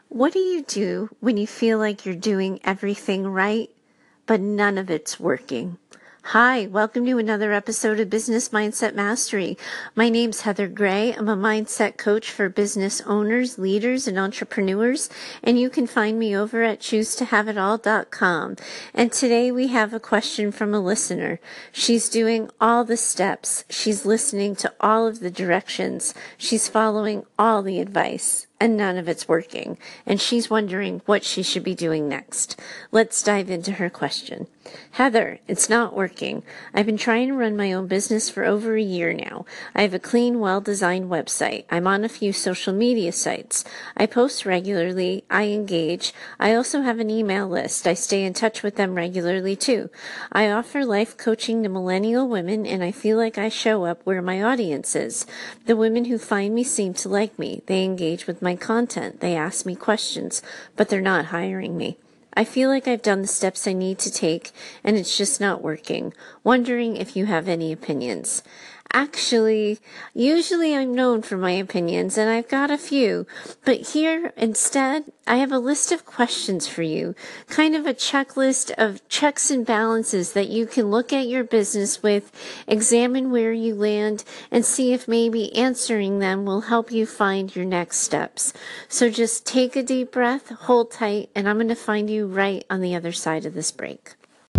What do you do when you feel like you're doing everything right, but none of it's working? Hi, welcome to another episode of Business Mindset Mastery. My name's Heather Gray. I'm a mindset coach for business owners, leaders, and entrepreneurs, and you can find me over at choosetohaveitall.com. And today we have a question from a listener. She's doing all the steps. She's listening to all of the directions. She's following all the advice, and none of it's working. And she's wondering what she should be doing next. Let's dive into her question. Heather, it's not working. I've been trying to run my own business for over a year now. I have a clean, well-designed website. I'm on a few social media sites. I post regularly. I engage. I also have an email list. I stay in touch with them regularly too. I offer life coaching to millennial women, and I feel like I show up where my audience is. The women who find me seem to like me. They engage with my content. They ask me questions, but they're not hiring me. I feel like I've done the steps I need to take, and it's just not working. Wondering if you have any opinions. Actually, usually I'm known for my opinions, and I've got a few, but here instead, I have a list of questions for you, kind of a checklist of checks and balances that you can look at your business with, examine where you land, and see if maybe answering them will help you find your next steps. So just take a deep breath, hold tight, and I'm going to find you right on the other side of this break.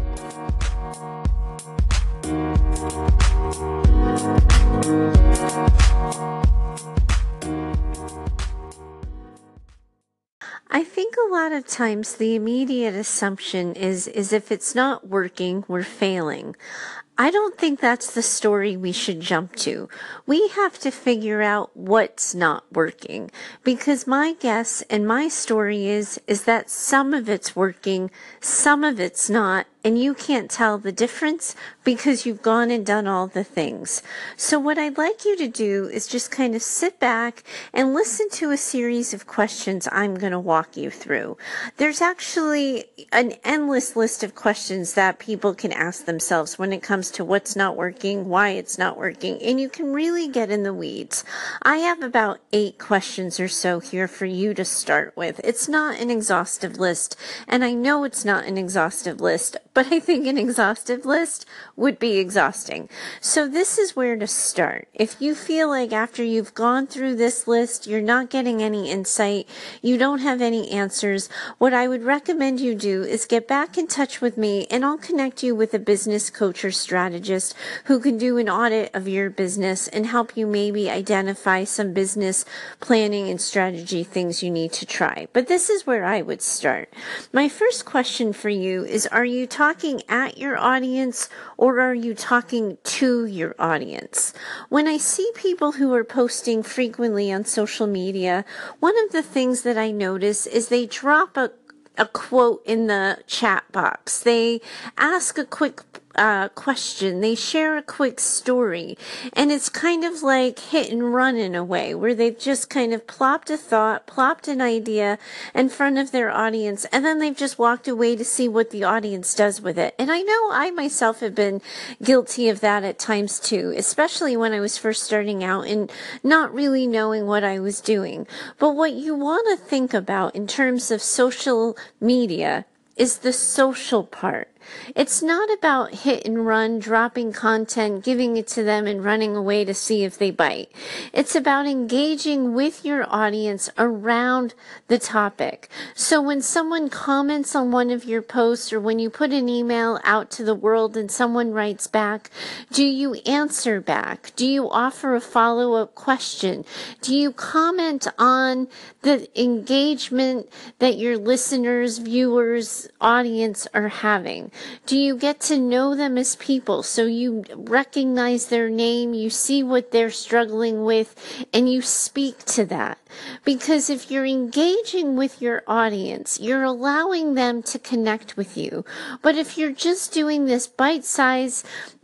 I think a lot of times the immediate assumption is if it's not working, we're failing. I don't think that's the story we should jump to. We have to figure out what's not working, because my guess and my story is that some of it's working, some of it's not, and you can't tell the difference because you've gone and done all the things. So what I'd like you to do is just kind of sit back and listen to a series of questions I'm going to walk you through. There's actually an endless list of questions that people can ask themselves when it comes to what's not working, why it's not working, and you can really get in the weeds. I have about 8 questions or so here for you to start with. It's not an exhaustive list, and I know it's not an exhaustive list, but I think an exhaustive list would be exhausting. So this is where to start. If you feel like after you've gone through this list, you're not getting any insight, you don't have any answers, what I would recommend you do is get back in touch with me, and I'll connect you with a business coach or strategist who can do an audit of your business and help you maybe identify some business planning and strategy things you need to try. But this is where I would start. My first question for you is, are you talking at your audience or are you talking to your audience? When I see people who are posting frequently on social media, one of the things that I notice is they drop a quote in the chat box. They ask a quick question. They share a quick story. And it's kind of like hit and run in a way, where they've just kind of plopped a thought, plopped an idea in front of their audience, and then they've just walked away to see what the audience does with it. And I know I myself have been guilty of that at times too, especially when I was first starting out and not really knowing what I was doing. But what you want to think about in terms of social media is the social part. It's not about hit and run, dropping content, giving it to them and running away to see if they bite. It's about engaging with your audience around the topic. So when someone comments on one of your posts, or when you put an email out to the world and someone writes back, do you answer back? Do you offer a follow-up question? Do you comment on the engagement that your listeners, viewers, audience are having? Do you get to know them as people? So you recognize their name, you see what they're struggling with, and you speak to that. Because if you're engaging with your audience, you're allowing them to connect with you. But if you're just doing this bite-sized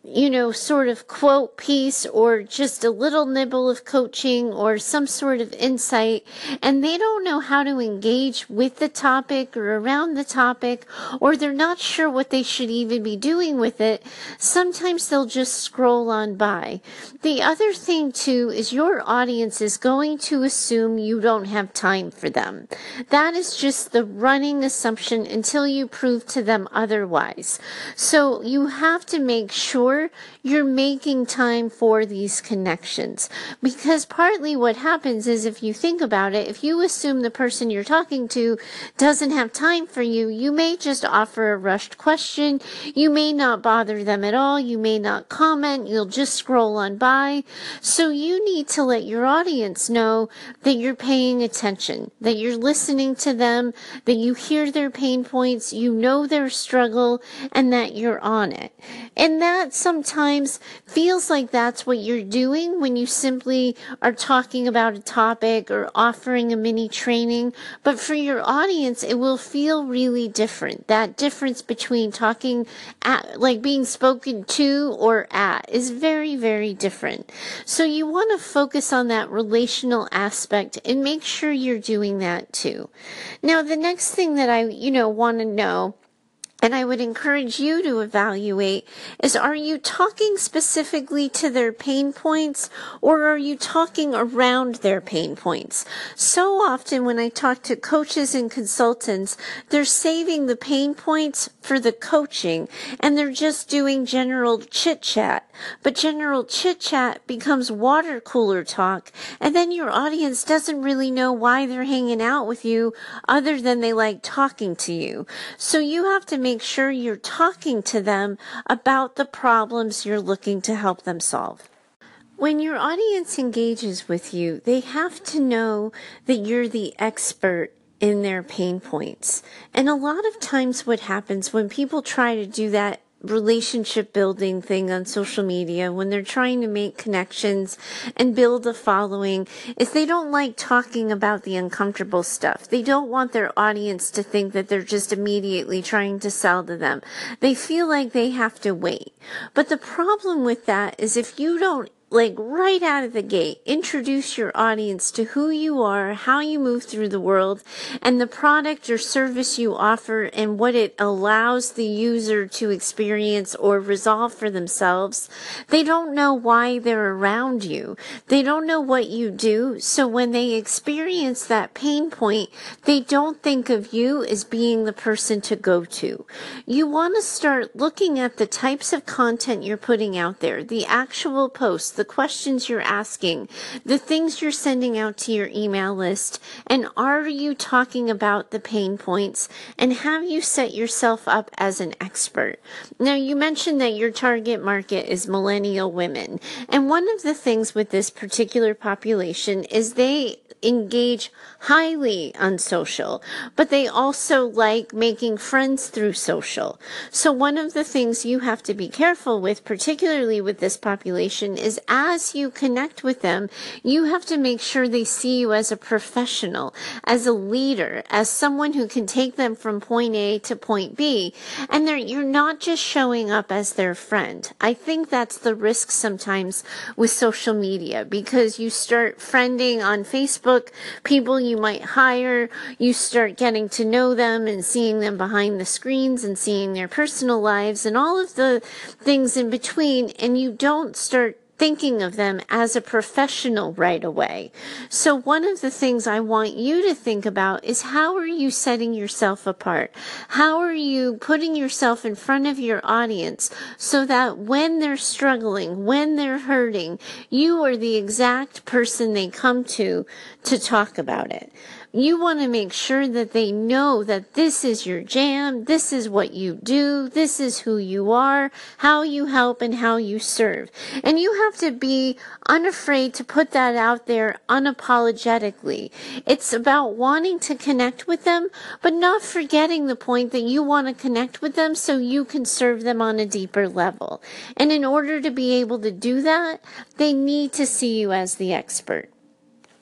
sort of quote piece or just a little nibble of coaching or some sort of insight, and they don't know how to engage with the topic or around the topic, or they're not sure what they should even be doing with it, sometimes they'll just scroll on by. The other thing too is your audience is going to assume you don't have time for them. That is just the running assumption until you prove to them otherwise. So you have to make sure you're making time for these connections, because partly what happens is, if you think about it, if you assume the person you're talking to doesn't have time for you, you may just offer a rushed question, you may not bother them at all, you may not comment, you'll just scroll on by. So you need to let your audience know that you're paying attention, that you're listening to them, that you hear their pain points, you know their struggle, and that you're on it. And that sometimes feels like that's what you're doing when you simply are talking about a topic or offering a mini training. But for your audience, it will feel really different. That difference between talking at, like being spoken to or at, is very, very different. So you want to focus on that relational aspect and make sure you're doing that too. Now, the next thing that I, want to know, and I would encourage you to evaluate, is, are you talking specifically to their pain points, or are you talking around their pain points? So often when I talk to coaches and consultants, they're saving the pain points for the coaching, and they're just doing general chit-chat. But general chit-chat becomes water cooler talk, and then your audience doesn't really know why they're hanging out with you other than they like talking to you. So you have to make sure you're talking to them about the problems you're looking to help them solve. When your audience engages with you, they have to know that you're the expert in their pain points. And a lot of times what happens when people try to do that relationship building thing on social media, when they're trying to make connections and build a following, is they don't like talking about the uncomfortable stuff. They don't want their audience to think that they're just immediately trying to sell to them. They feel like they have to wait. But the problem with that is, if you don't right out of the gate, introduce your audience to who you are, how you move through the world, and the product or service you offer, and what it allows the user to experience or resolve for themselves, they don't know why they're around you. They don't know what you do. So when they experience that pain point, they don't think of you as being the person to go to. You want to start looking at the types of content you're putting out there, the actual posts, the questions you're asking, the things you're sending out to your email list, and are you talking about the pain points, and have you set yourself up as an expert? Now, you mentioned that your target market is millennial women, and one of the things with this particular population is they engage highly on social, but they also like making friends through social. So one of the things you have to be careful with, particularly with this population, is as you connect with them, you have to make sure they see you as a professional, as a leader, as someone who can take them from point A to point B, and you're not just showing up as their friend. I think that's the risk sometimes with social media, because you start friending on Facebook people you might hire, you start getting to know them and seeing them behind the screens and seeing their personal lives and all of the things in between, and you don't start thinking of them as a professional right away. So one of the things I want you to think about is, how are you setting yourself apart? How are you putting yourself in front of your audience so that when they're struggling, when they're hurting, you are the exact person they come to talk about it? You want to make sure that they know that this is your jam, this is what you do, this is who you are, how you help, and how you serve. And you have to be unafraid to put that out there unapologetically. It's about wanting to connect with them, but not forgetting the point that you want to connect with them so you can serve them on a deeper level. And in order to be able to do that, they need to see you as the expert.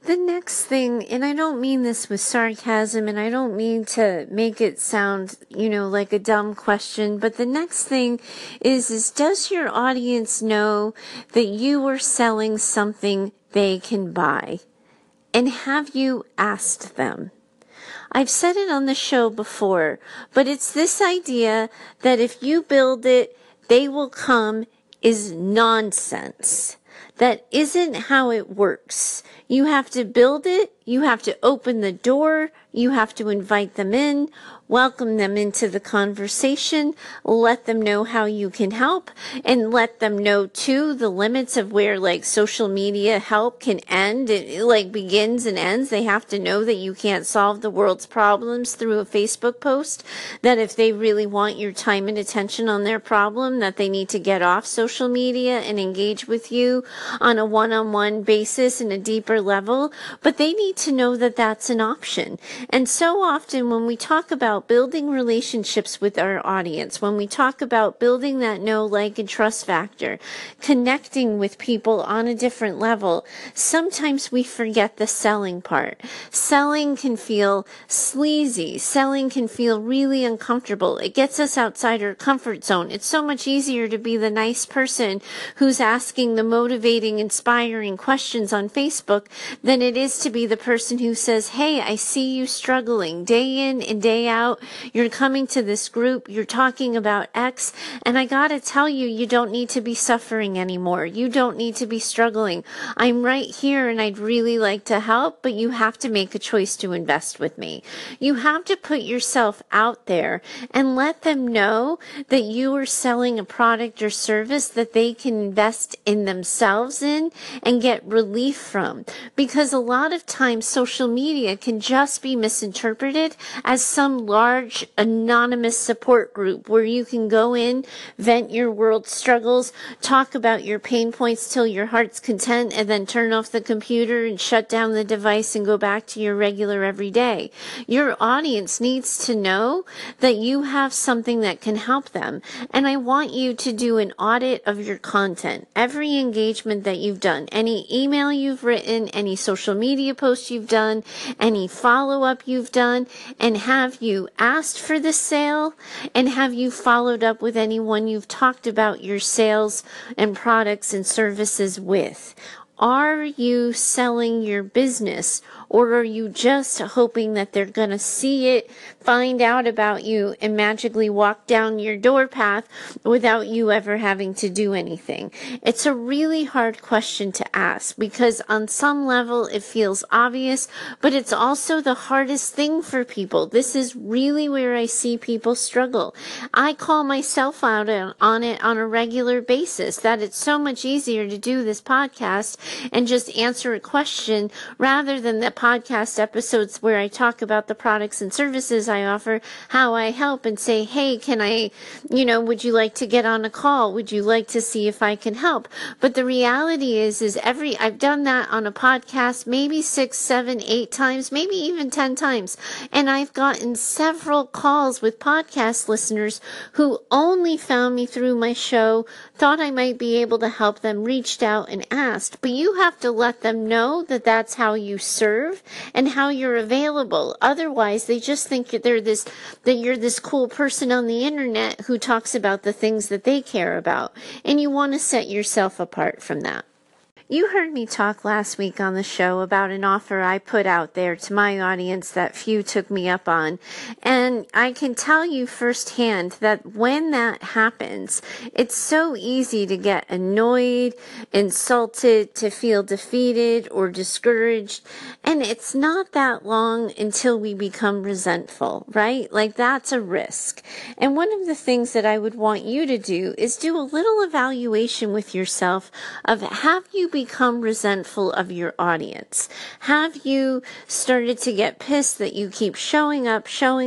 The next thing, and I don't mean this with sarcasm, and I don't mean to make it sound, like a dumb question, but the next thing is does your audience know that you are selling something they can buy? And have you asked them? I've said it on the show before, but it's this idea that if you build it, they will come is nonsense. That isn't how it works. You have to build it. You have to open the door. You have to invite them in, welcome them into the conversation, let them know how you can help, and let them know too the limits of where social media help can end. It begins and ends. They have to know that you can't solve the world's problems through a Facebook post, that if they really want your time and attention on their problem, that they need to get off social media and engage with you on a one-on-one basis in a deeper level. But they need to know that that's an option. And so often when we talk about building relationships with our audience, when we talk about building that know, like, and trust factor, connecting with people on a different level, sometimes we forget the selling part. Selling can feel sleazy. Selling can feel really uncomfortable. It gets us outside our comfort zone. It's so much easier to be the nice person who's asking the motivating, inspiring questions on Facebook than it is to be the person who says, hey, I see you struggling day in and day out. You're coming to this group. You're talking about X. And I got to tell you, you don't need to be suffering anymore. You don't need to be struggling. I'm right here and I'd really like to help, but you have to make a choice to invest with me. You have to put yourself out there and let them know that you are selling a product or service that they can invest in themselves in and get relief from. Because a lot of times social media can just be misinterpreted as some large anonymous support group where you can go in, vent your world struggles, talk about your pain points till your heart's content, and then turn off the computer and shut down the device and go back to your regular everyday. Your audience needs to know that you have something that can help them. And I want you to do an audit of your content. Every engagement that you've done, any email you've written, any social media post you've done, any follow-up you've done, and have you asked for the sale, and have you followed up with anyone you've talked about your sales and products and services with? Are you selling your business, or are you just hoping that they're going to see it, find out about you, and magically walk down your door path without you ever having to do anything? It's a really hard question to ask because on some level it feels obvious, but it's also the hardest thing for people. This is really where I see people struggle. I call myself out on it on a regular basis, that it's so much easier to do this podcast and just answer a question rather than the podcast episodes where I talk about the products and services I offer, how I help, and say, hey, can I, would you like to get on a call? Would you like to see if I can help? But the reality is I've done that on a podcast maybe 6, 7, 8 times, maybe even 10 times. And I've gotten several calls with podcast listeners who only found me through my show, thought I might be able to help them, reached out and asked. But you have to let them know that that's how you serve and how you're available. Otherwise, they just think that you're this cool person on the internet who talks about the things that they care about. And you want to set yourself apart from that. You heard me talk last week on the show about an offer I put out there to my audience that few took me up on. And I can tell you firsthand that when that happens, it's so easy to get annoyed, insulted, to feel defeated or discouraged. And it's not that long until we become resentful, right? That's a risk. And one of the things that I would want you to do is do a little evaluation with yourself of, have you become resentful of your audience? Have you started to get pissed that you keep showing up,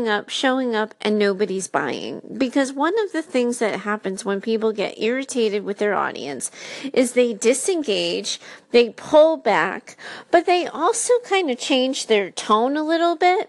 and nobody's buying? Because one of the things that happens when people get irritated with their audience is they disengage, they pull back, but they also kind of change their tone a little bit.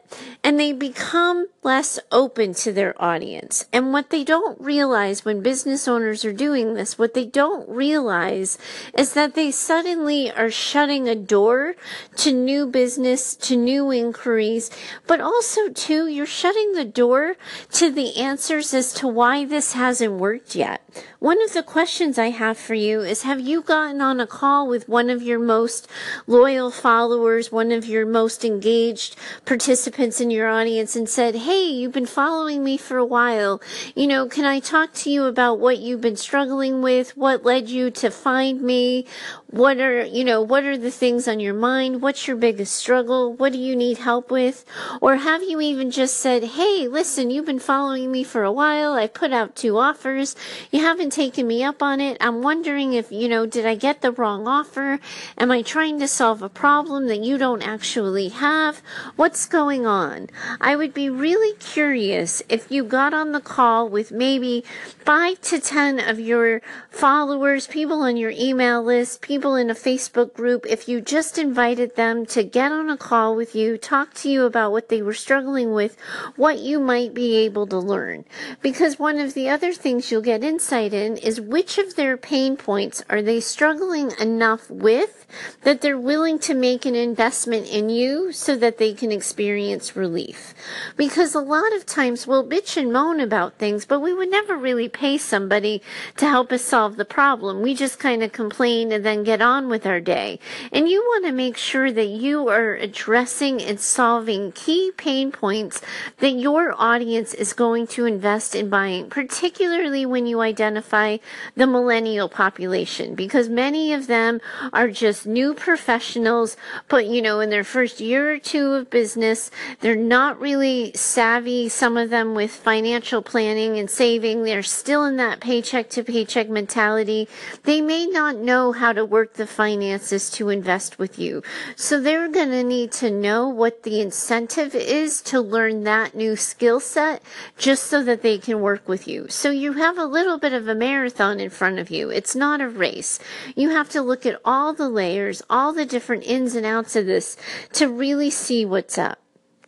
and they become less open to their audience. And what they don't realize when business owners are doing this, what they don't realize is that they suddenly are shutting a door to new business, to new inquiries, but also too, you're shutting the door to the answers as to why this hasn't worked yet. One of the questions I have for you is, have you gotten on a call with one of your most loyal followers, one of your most engaged participants in your audience, and said, hey, you've been following me for a while. Can I talk to you about what you've been struggling with? What led you to find me? What are the things on your mind? What's your biggest struggle? What do you need help with? Or have you even just said, hey, listen, you've been following me for a while. I put out 2 offers. You haven't taken me up on it. I'm wondering if, did I get the wrong offer? Am I trying to solve a problem that you don't actually have? What's going on? I would be really curious if you got on the call with maybe 5 to 10 of your followers, people on your email list, people in a Facebook group, if you just invited them to get on a call with you, talk to you about what they were struggling with, what you might be able to learn. Because one of the other things you'll get insight in is which of their pain points are they struggling enough with that they're willing to make an investment in you so that they can experience relief. Because a lot of times we'll bitch and moan about things, but we would never really pay somebody to help us solve the problem. We just kind of complain and then get on with our day. And you want to make sure that you are addressing and solving key pain points that your audience is going to invest in buying, particularly when you identify the millennial population, because many of them are just new professionals, but in their first year or 2 of business, they're not really savvy, some of them with financial planning and saving. They're still in that paycheck to paycheck mentality. They may not know how to work the finances to invest with you. So they're going to need to know what the incentive is to learn that new skill set just so that they can work with you. So you have a little bit of a marathon in front of you. It's not a race. You have to look at all the layers, all the different ins and outs of this to really see what's up.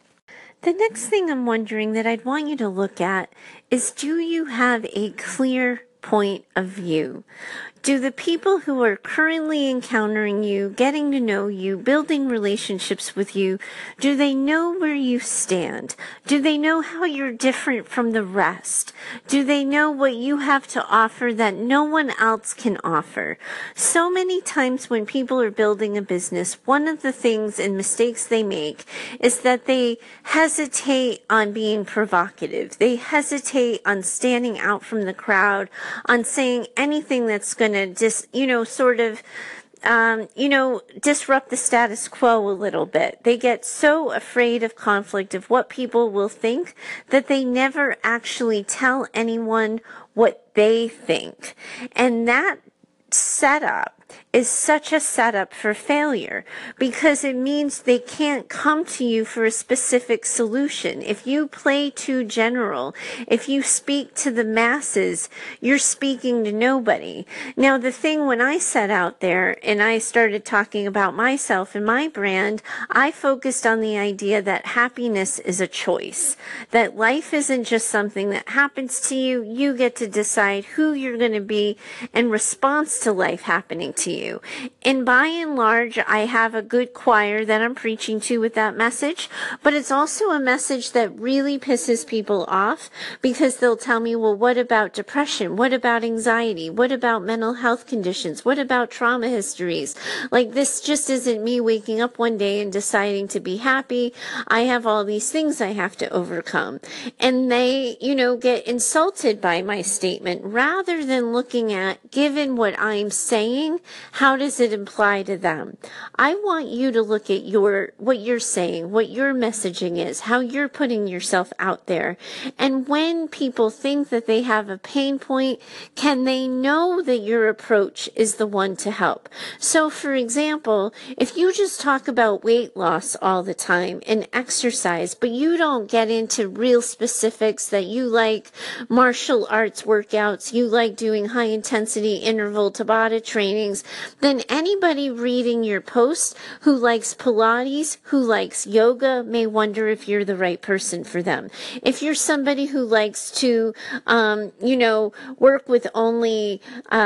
The next thing I'm wondering that I'd want you to look at is, do you have a clear point of view? Do the people who are currently encountering you, getting to know you, building relationships with you, do they know where you stand? Do they know how you're different from the rest? Do they know what you have to offer that no one else can offer? So many times when people are building a business, one of the things and mistakes they make is that they hesitate on being provocative. They hesitate on standing out from the crowd, on saying anything that's going to disrupt the status quo a little bit. They get so afraid of conflict, of what people will think, that they never actually tell anyone what they think. And that setup is such a setup for failure, because it means they can't come to you for a specific solution. If you play too general, if you speak to the masses, you're speaking to nobody. Now, the thing when I set out there and I started talking about myself and my brand, I focused on the idea that happiness is a choice, that life isn't just something that happens to you. You get to decide who you're going to be in response to life happening to you. And by and large, I have a good choir that I'm preaching to with that message, but it's also a message that really pisses people off, because they'll tell me, well, what about depression? What about anxiety? What about mental health conditions? What about trauma histories? Like, this just isn't me waking up one day and deciding to be happy. I have all these things I have to overcome. And they, get insulted by my statement, rather than looking at, given what I'm saying, how does it apply to them? I want you to look at what you're saying, what your messaging is, how you're putting yourself out there. And when people think that they have a pain point, can they know that your approach is the one to help? So, for example, if you just talk about weight loss all the time and exercise, but you don't get into real specifics, that you like martial arts workouts, you like doing high intensity interval Tabata trainings, things, then anybody reading your post who likes Pilates, who likes yoga, may wonder if you're the right person for them. If you're somebody who likes to, work with only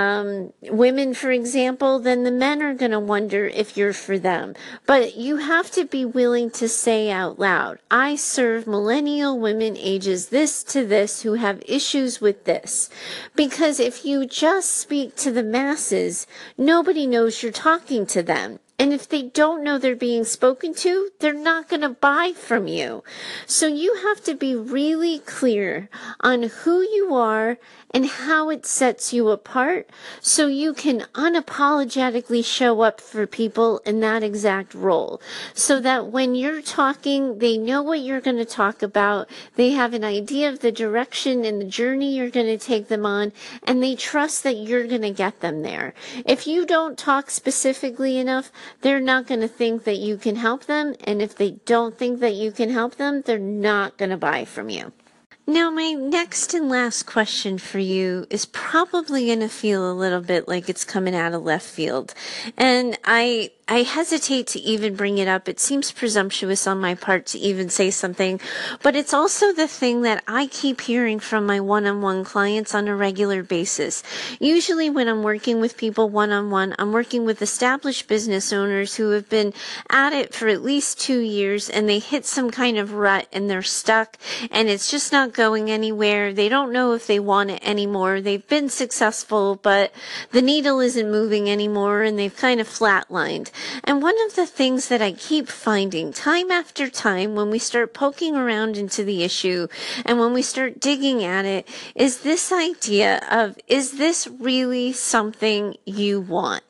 women, for example, then the men are going to wonder if you're for them. But you have to be willing to say out loud, I serve millennial women ages this to this who have issues with this. Because if you just speak to the masses, nobody knows you're talking to them. And if they don't know they're being spoken to, they're not going to buy from you. So you have to be really clear on who you are and how it sets you apart so you can unapologetically show up for people in that exact role. So that when you're talking, they know what you're going to talk about, they have an idea of the direction and the journey you're going to take them on, and they trust that you're going to get them there. If you don't talk specifically enough, they're not going to think that you can help them, and if they don't think that you can help them, they're not going to buy from you. Now, my next and last question for you is probably going to feel a little bit like it's coming out of left field. And I hesitate to even bring it up. It seems presumptuous on my part to even say something, but it's also the thing that I keep hearing from my one-on-one clients on a regular basis. Usually when I'm working with people one-on-one, I'm working with established business owners who have been at it for at least 2 years, and they hit some kind of rut and they're stuck and it's just not going anywhere. They don't know if they want it anymore. They've been successful, but the needle isn't moving anymore and they've kind of flatlined. And one of the things that I keep finding time after time when we start poking around into the issue and when we start digging at it is this idea of, is this really something you want?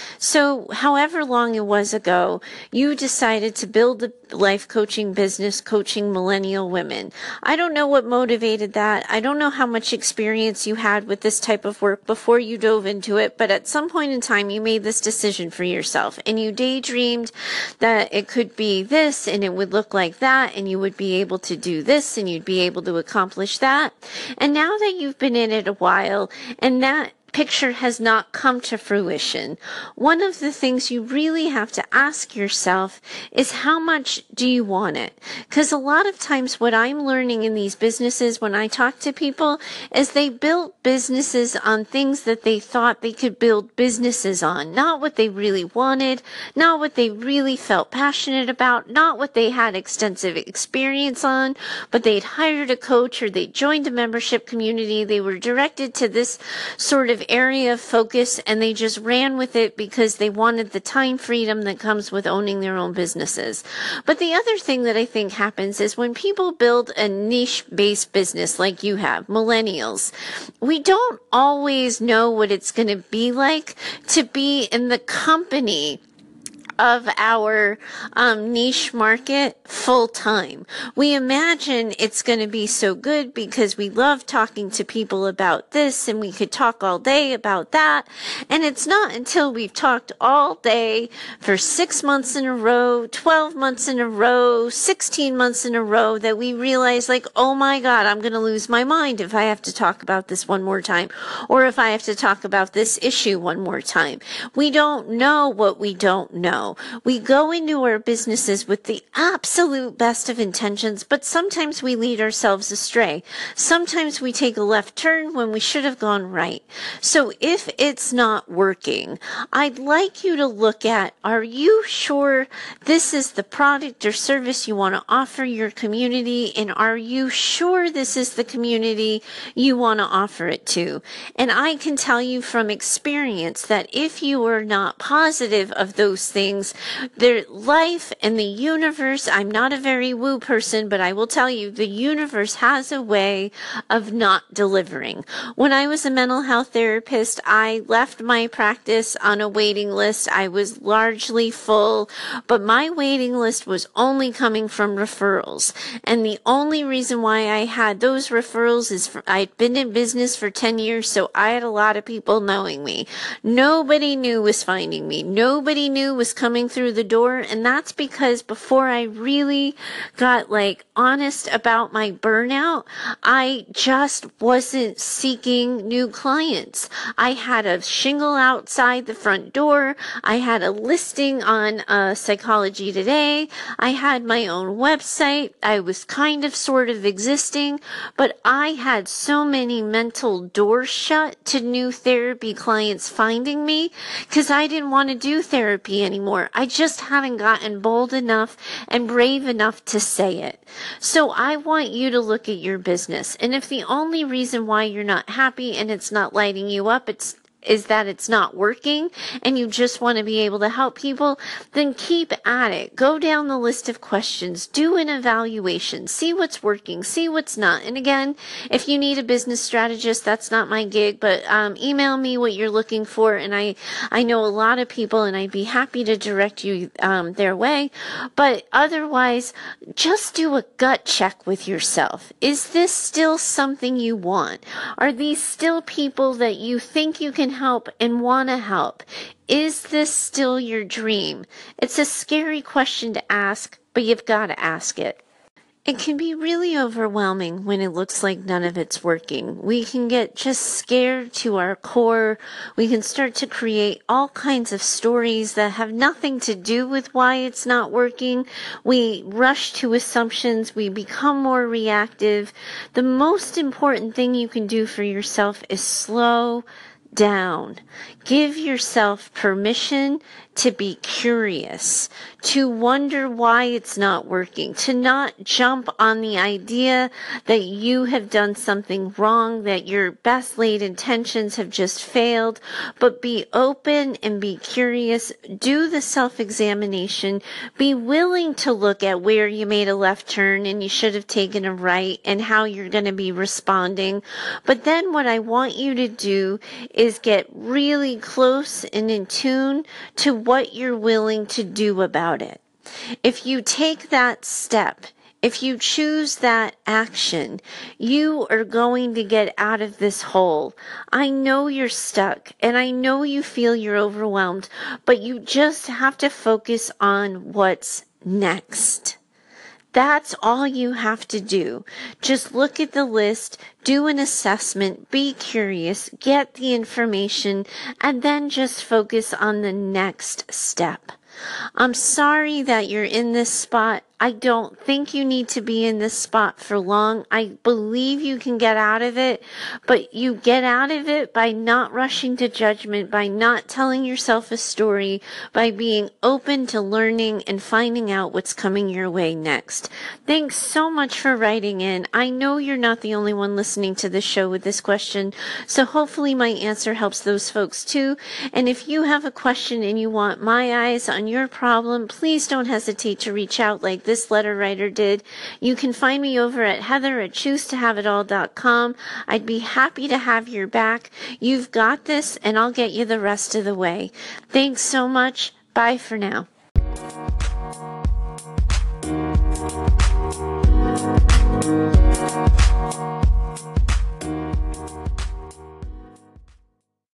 So however long it was ago, you decided to build a life coaching business coaching millennial women. I don't know what motivated that. I don't know how much experience you had with this type of work before you dove into it, but at some point in time, you made this decision for yourself and you daydreamed that it could be this and it would look like that and you would be able to do this and you'd be able to accomplish that. And now that you've been in it a while and that picture has not come to fruition, one of the things you really have to ask yourself is how much do you want it? Because a lot of times what I'm learning in these businesses when I talk to people is they built businesses on things that they thought they could build businesses on, not what they really wanted, not what they really felt passionate about, not what they had extensive experience on, but they'd hired a coach or they joined a membership community, they were directed to this sort of area of focus and they just ran with it because they wanted the time freedom that comes with owning their own businesses. But the other thing that I think happens is when people build a niche-based business like you have, millennials, we don't always know what it's going to be like to be in the company of our niche market full time. We imagine it's going to be so good because we love talking to people about this and we could talk all day about that. And it's not until we've talked all day for 6 months in a row, 12 months in a row, 16 months in a row that we realize like, oh my God, I'm going to lose my mind if I have to talk about this one more time or if I have to talk about this issue one more time. We don't know what we don't know. We go into our businesses with the absolute best of intentions, but sometimes we lead ourselves astray. Sometimes we take a left turn when we should have gone right. So if it's not working, I'd like you to look at, are you sure this is the product or service you want to offer your community? And are you sure this is the community you want to offer it to? And I can tell you from experience that if you are not positive of those things, their life and the universe, I'm not a very woo person, but I will tell you, the universe has a way of not delivering. When I was a mental health therapist, I left my practice on a waiting list. I was largely full, but my waiting list was only coming from referrals. And the only reason why I had those referrals is I'd been in business for 10 years, so I had a lot of people knowing me. Nobody new was finding me. Nobody new was coming coming through the door. And that's because before I really got like honest about my burnout, I just wasn't seeking new clients. I had a shingle outside the front door. I had a listing on Psychology Today. I had my own website. I was kind of sort of existing, but I had so many mental doors shut to new therapy clients finding me because I didn't want to do therapy anymore. I just haven't gotten bold enough and brave enough to say it. So I want you to look at your business. And if the only reason why you're not happy and it's not lighting you up, is that it's not working and you just want to be able to help people, then keep at it. Go down the list of questions, do an evaluation, see what's working, see what's not. And again, if you need a business strategist, that's not my gig, but email me what you're looking for. And I know a lot of people and I'd be happy to direct you their way. But otherwise, just do a gut check with yourself. Is this still something you want? Are these still people that you think you can help and want to help? Is this still your dream? It's a scary question to ask, but you've got to ask it. It can be really overwhelming when it looks like none of it's working. We can get just scared to our core. We can start to create all kinds of stories that have nothing to do with why it's not working. We rush to assumptions. We become more reactive. The most important thing you can do for yourself is slow down. Give yourself permission to be curious, to wonder why it's not working, to not jump on the idea that you have done something wrong, that your best laid intentions have just failed, but be open and be curious. Do the self-examination. Be willing to look at where you made a left turn and you should have taken a right and how you're going to be responding. But then what I want you to do is get really close and in tune to what you're willing to do about it. If you take that step, if you choose that action, you are going to get out of this hole. I know you're stuck and I know you feel you're overwhelmed, but you just have to focus on what's next. That's all you have to do. Just look at the list, do an assessment, be curious, get the information, and then just focus on the next step. I'm sorry that you're in this spot. I don't think you need to be in this spot for long. I believe you can get out of it, but you get out of it by not rushing to judgment, by not telling yourself a story, by being open to learning and finding out what's coming your way next. Thanks so much for writing in. I know you're not the only one listening to this show with this question, so hopefully my answer helps those folks too. And if you have a question and you want my eyes on your problem, please don't hesitate to reach out like this letter writer did. You can find me over at heather@choosetohaveitall.com. I'd be happy to have your back. You've got this, and I'll get you the rest of the way. Thanks so much. Bye for now.